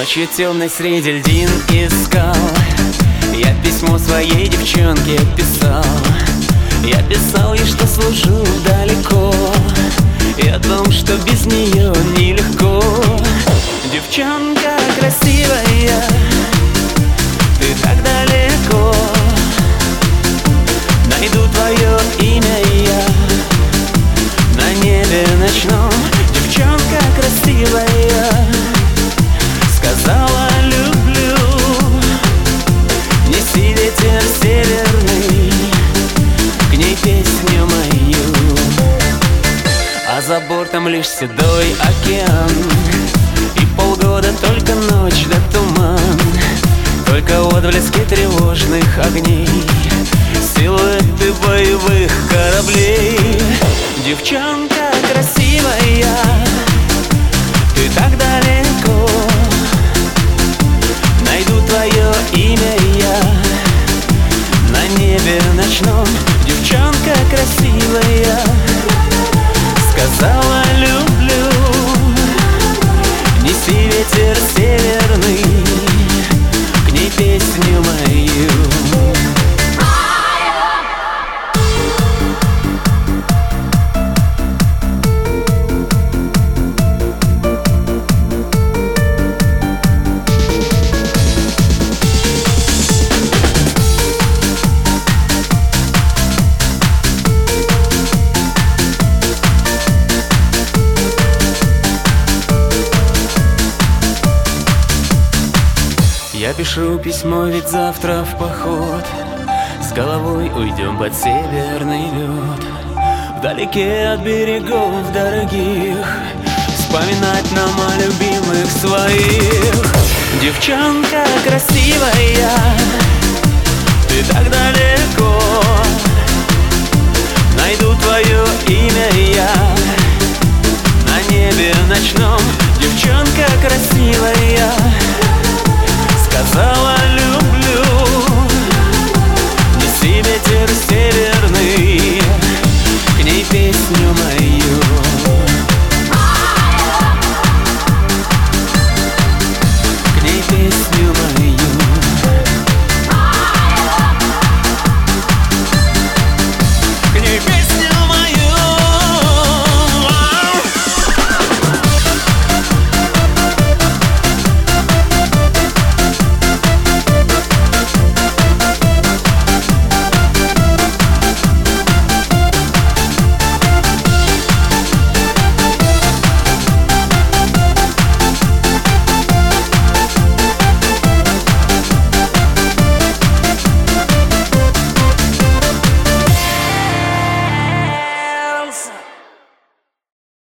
Ночью темной среди льдин искал я письмо своей девчонке писал. Я писал ей, что служу далеко, и о том, что без нее нелегко. Девчонка красивая, ты так далеко. Найду твое имя я на небе ночном. Девчонка красивая, сказала люблю. Неси ветер северный к ней песню мою. А за бортом лишь седой океан, и полгода только ночь да туман. Только отблески тревожных огней, силуэты боевых кораблей. Девчонка красивая, ты так далеко. Найду твое имя я на небе ночном. Девчонка красивая, сказала люблю. Неси ветер северный к ней песню мою. Я пишу письмо, ведь завтра в поход. С головой уйдем под северный лед, вдалеке от берегов дорогих, вспоминать нам о любимых своих. Девчонка красивая,